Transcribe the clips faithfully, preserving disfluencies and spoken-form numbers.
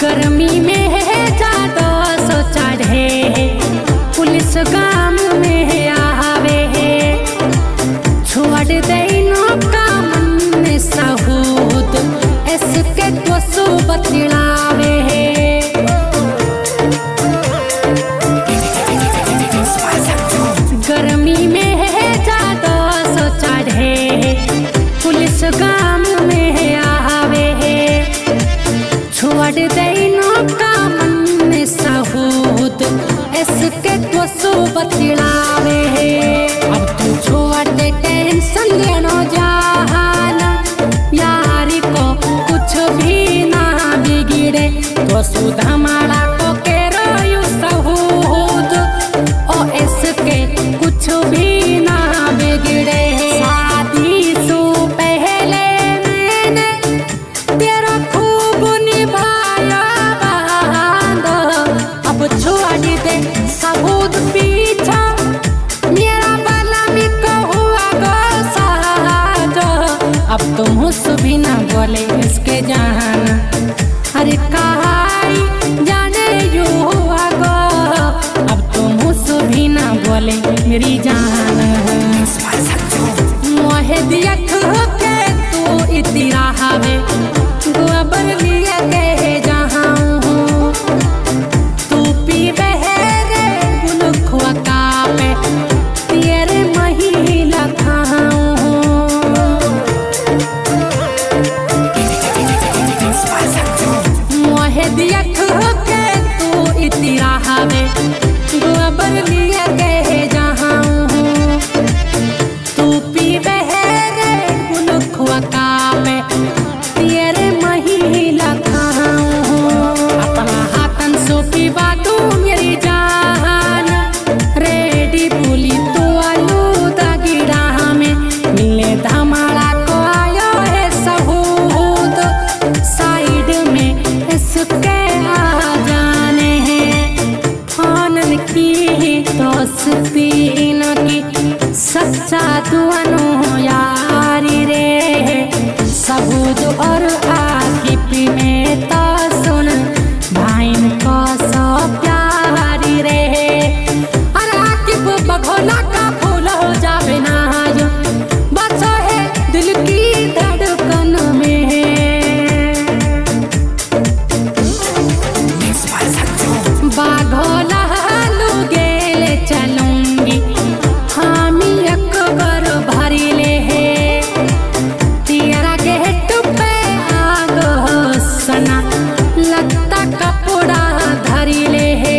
गर्मी में है ज्यादा सो चढ़े पुलिस गाम में आवे छोड़ देनो काम में सहूद इसके तो सो बतलावे गर्मी में है ज्यादा सो चढ़े पुलिस गाम में आवे छोड़ देनो काम में सहूद इसके तो सो बतलावे अब तू छोड़ दे टेंशन लेनो जहान यारी को कुछ भी ना बिगड़े तो सुध हमारा को के रोयू सहूद ओ इसके कुछ भी ना बिगड़े शादी से पहले मैंने तेरा खूब निभाया बांध अब छोड़ दे सबूत पीछा मेरा बाला में हुआ गो साज अब तुम मुझ भी ना बोले इसके जान अरे कहाई जाने यू हुआ गो अब तुम मुझ भी ना बोले मेरी जान मोहे दिया के तू इतना हवे गोबर लिया के जहाँ हूँ तू पी बहरे बुलखुआ का पे तेरे महिला खाऊं मोहे दिया के तू इतना हवे गोबर लिया के जहाँ हूँ तू पी बहरे बुलखुआ का पे तेरे महिला खाऊं अपना हाथन सो पीवा तू मेरी जान रेडी बोली तू आलूदा गिरा में मिले धमाड़ा को आयो है सहूद साइड में इसके आ जाने हैं फानन की दोस्ती इनकी सच्चा दुआनो यारी रे सबूत और आकिब में तो सुन भाइन को सो प्यारी रे अरे आकिब बघोला का फूल हो जावे ना बचा है दिल की धड़कन में बाघोला लुगेले चलूंगी हामी अकबर भरी ले है तेरा गेट पे आग सना लगता कपड़ा धरी ले है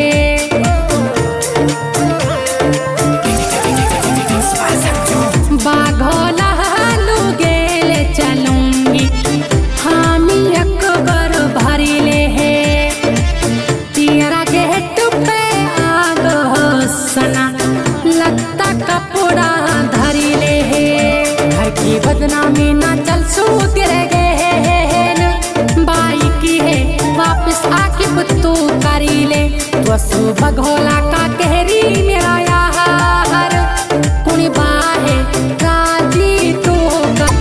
बाघोला लुगेले चलूंगी हामी अकबर भरी ले है तेरा गेट पे आग सना लगता कपड़ा धरी ले है घर की बदनामी ना चल सू तेरे गहन बाई की है वापस आके तू करी ले तो सू बघोला का कहरी मेरा यार कुणी बाहे राजी तू कर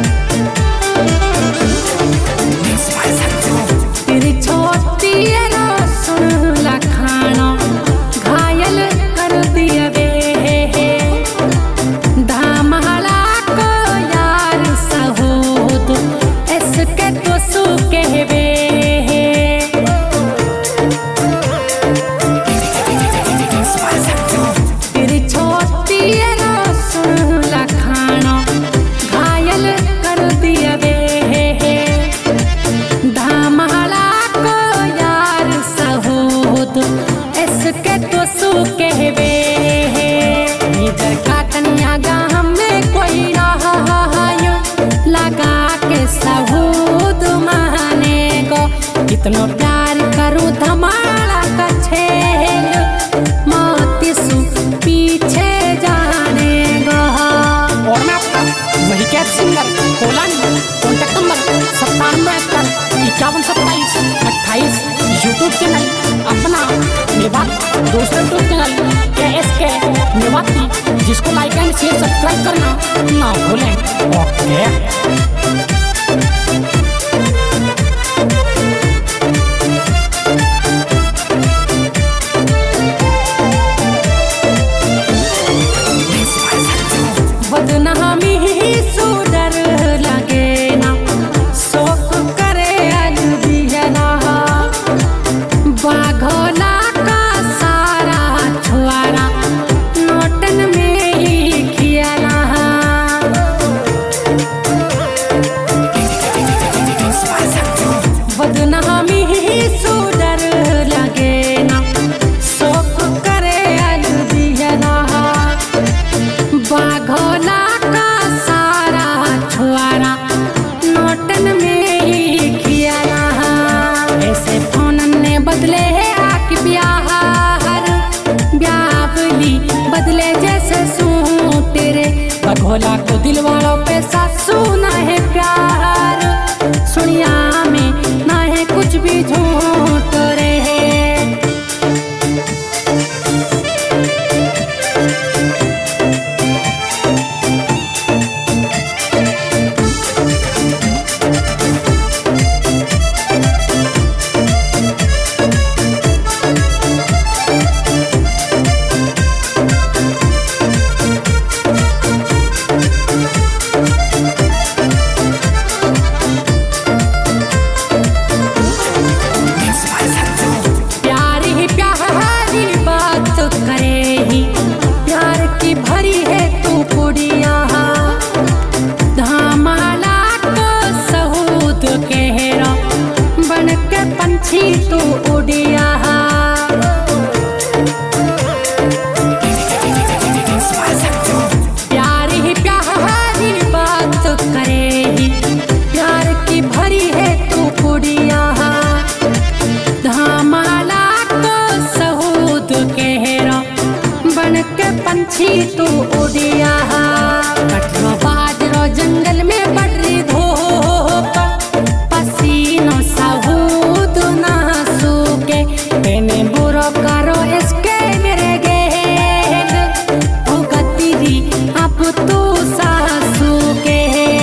तेरी छोटी ना सुन लखाना घायल कर दिया वे धमाला को यार सहूद इसके तो सू कहवे तेरी छोटी ना सुन लखाना घायल कर दिया वे धमाला को यार सहूद इसके तो सू कहवे इधर का कन्या गाम में कोई ना लगा के सहूद महाने को कितना प्यार करूं धमाला का छेल मोती सु पीछे जाने गो और मैं आपका वही कैद सिंगर कोलानी कॉन्टैक्ट नंबर सत्तानवे इकहत्तर इक्यावन सत्ताईस अट्ठाईस यूट्यूब चैनल अपना मेवाती दूसरा यूट्यूब चैनल के एस के मेवाती जिसको लाइक एंड शेयर सब्सक्राइब करना ना भूलें। ओके। दिल वालों पे सासू ना है प्यार, सुनिया में ना है कुछ भी झूठ रहे। पंछी तू उड़िया प्यार ही प्यारी बात करे ही, प्यार की भरी है तू कुड़िया। धामाला को सहूद कहरा बन के पंछी तू उड़िया। कटरो बाजरो जंगल में बढ़ रही धूप, पसीनो सहूद ना सूखे, मैंने बुरो करो इसके मेरे गेल, भुगती दी अब तू सासू के।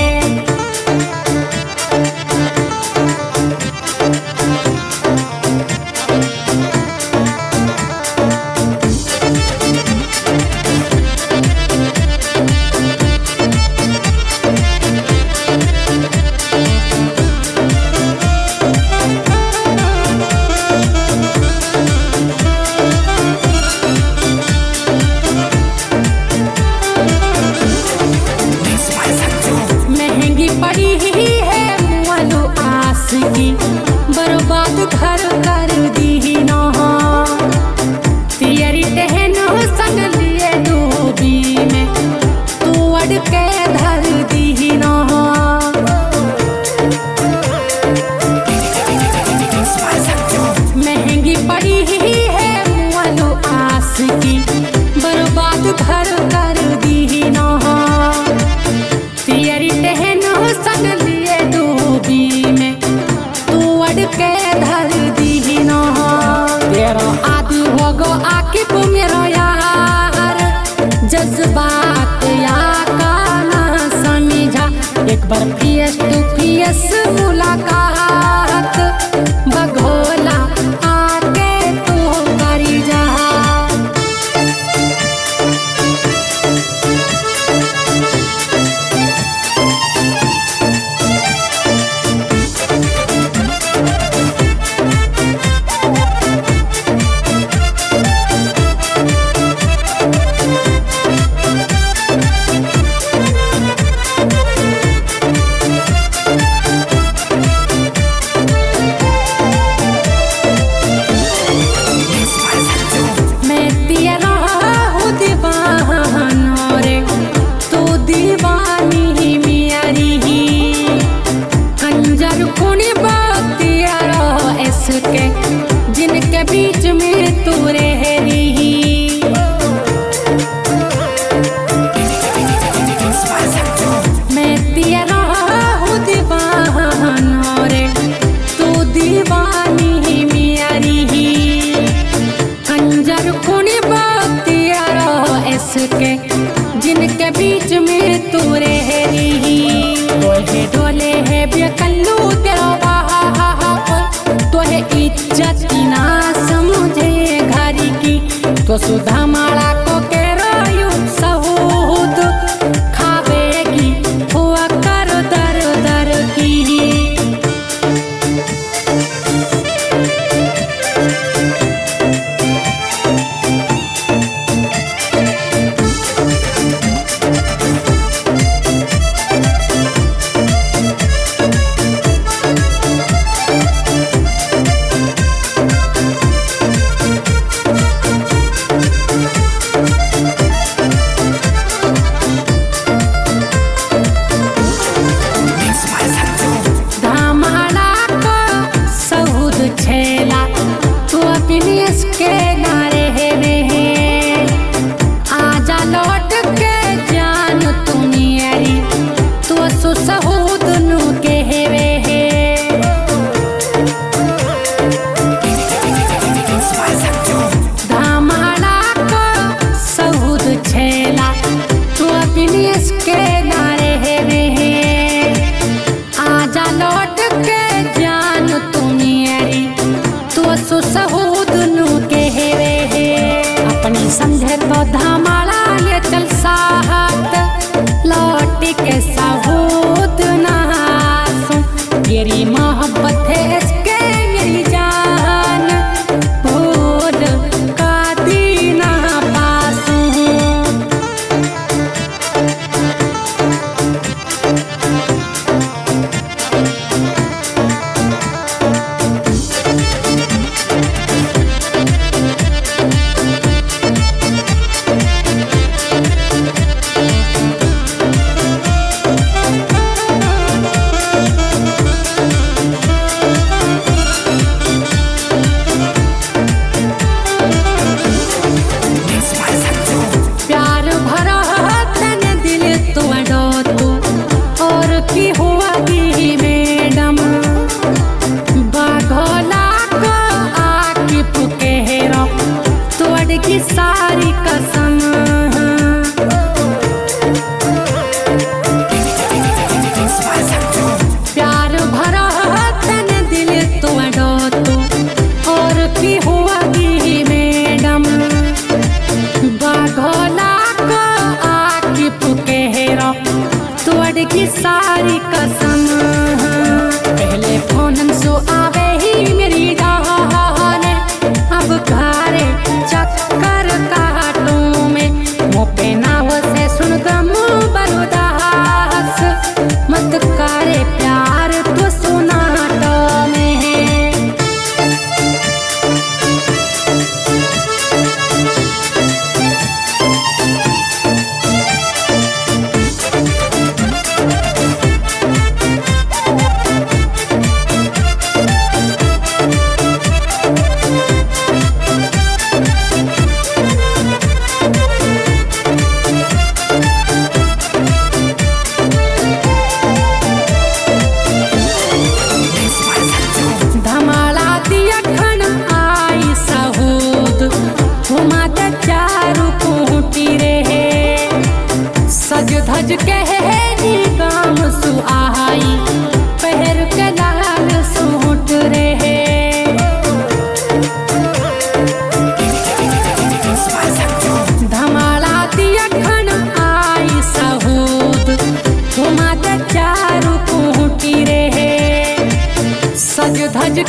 बर्बाद घर कर दी ना तेरी टहन संग लिए डूबी में, तू अड़ के धर दी ना। महंगी पड़ी है मुआलो आस की, बर्बाद घर कर दी ना तेरी टहन संग लिए डूबी में, के धर दी ना। तेरा आदि होगो आकिब मेरो यार, जज्बात या का ना समझा, एक बार फेस टू फेस मुलाकात बघोला आके तू करी जा। जिनके बीच में तू रह रही, मैं तेरा हूँ दीवाना रे, तू दीवानी मेरी। खंजर खूनी तेरा इसके जिनके बीच में तू रह रही, तोहे डोले है बेकल्लू तेरा तोहे इज्जत की ना समझे घर की, तो सुधा माला को के रोयू सहूद खावेगी हुआ कर दर दर की।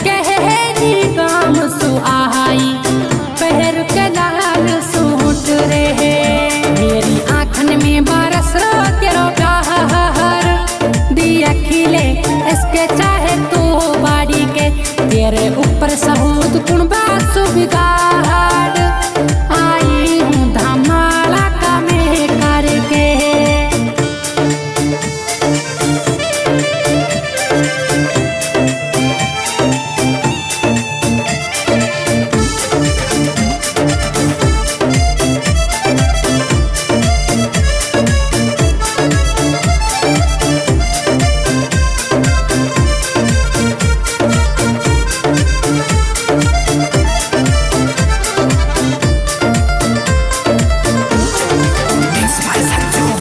के निगम सुहाई।